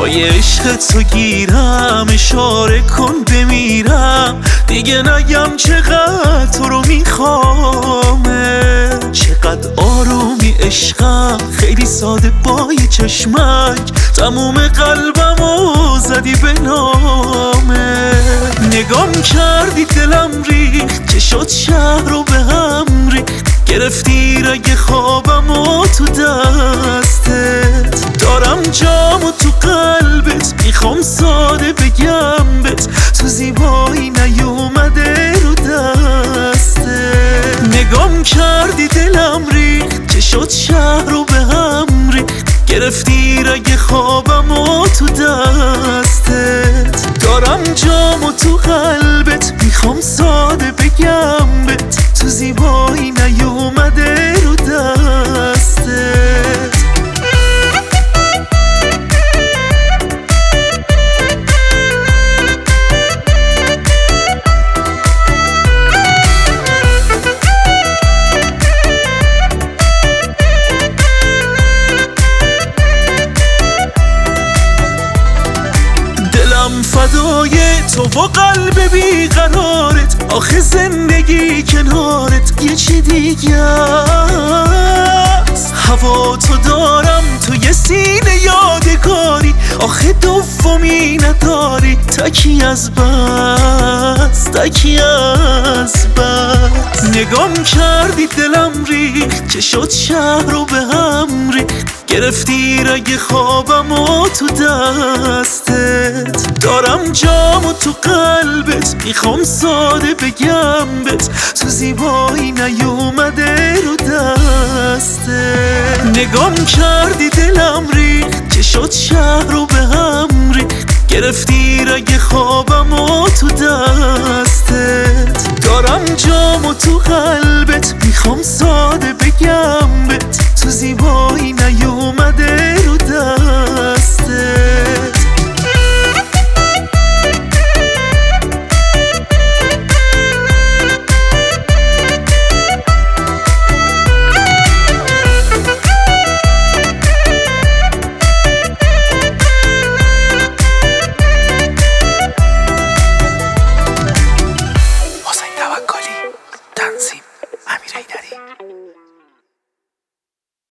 پای عشق تو گیرم، اشاره کن بمیرم، دیگه نگم چقدر تو رو میخوامه. چقدر آرومی عشقم، خیلی ساده با یه چشمک تموم قلبمو زدی به نامه. نگام کردی دلم ریخت، چه شد شهر رو به هم ریخت، گرفتی رگ خوابمو تو دستت. دارم جامو تو قلبت، میخوام ساده بگم بت، تو زیبایی نیومده رو دستت. نگام کردی دلم ریخت، چه شد شهر رو به هم ریخت، گرفتی رگ خوابمو تو دستت. دارم جامو تو قلبت، میخوام ساده بگم بت، تو زیبایی نیومده رو دستت. فدای تو و قلب بیقرارت، آخه زندگی کنارت یه چی دیگه است. هوا تو دارم توی سینه یادگاری، آخه دومی نداری، تکی از بس، تکی از بس. نگام کردی دلم ریخت، چه شد شهر رو به هم ریخت، گرفتی رگ خوابمو تو دستت. دارم جامو تو قلبت، میخوام ساده بگم بت، تو زیبایی نیومده رو دستت. نگام کردی دلم ریخت، چه شد شهر رو به هم ریخت، گرفتی رگ خوابمو تو دستت. دارم جامو تو قلبت، میخوام ساده بگم بت، تو زیبایی